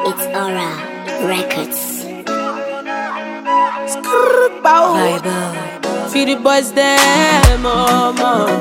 It's Aura Records. Vibe. Feel the boys there, mama.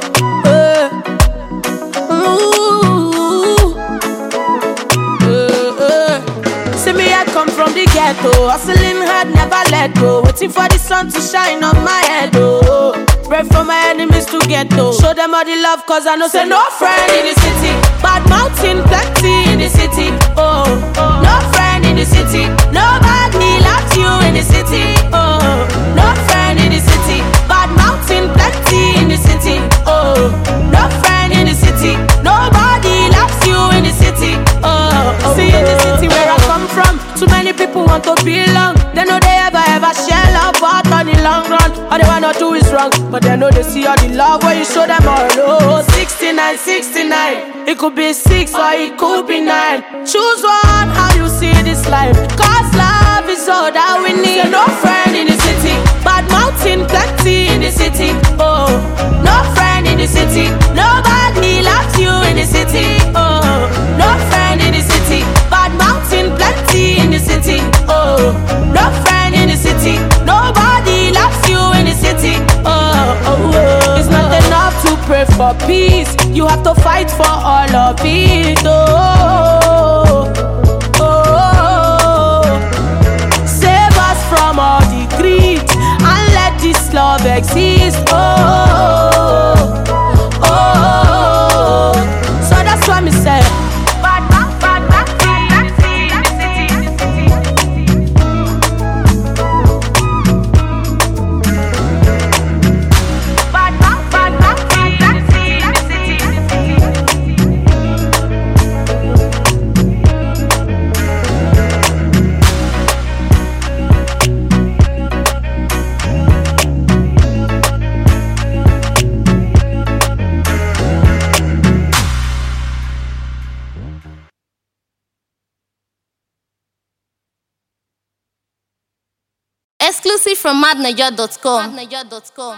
See me, I come from the ghetto. Hustling hard, never let go. Waiting for the sun to shine on my head, oh. Pray for my enemies to get low. Show them all the love, cause I know say no friend in the city. Bad mountain, plenty in the city, oh. No friend in the city. Nobody loves you in the city, oh. No friend in the city. Bad mountain, plenty in the city, oh. No friend in the city. Nobody loves you in the city, oh. See in the city where I come from, too many people want to belong. They know they ever share love, but on the long run, all they wanna do is wrong. But they know they see all the love when you show them all. Oh, 69, 69. It could be 6 or it could be 9. Choose one, how you see this life. Cause love is all that we need. So no friend in the city. Bad mountain, plenty in the city. Oh, no friend in the city. Nobody loves you in the city. Oh, no friend in the city. Bad mountain, plenty in the city. Oh, no friend in the city. Nobody loves you in the city. It's not enough to pray for peace. You have to fight for all of it. Save us from all the greed and let this love exist. So that's why me say. Exclusive from madnaja.com.